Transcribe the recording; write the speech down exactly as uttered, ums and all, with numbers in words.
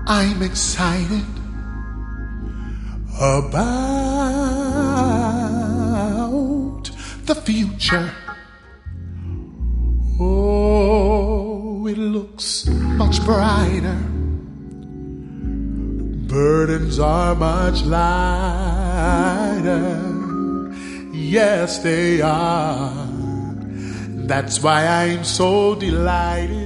I'm excited about the future. Oh, it looks much brighter. Burdens are much lighter. Yes, they are. That's why I'm so delighted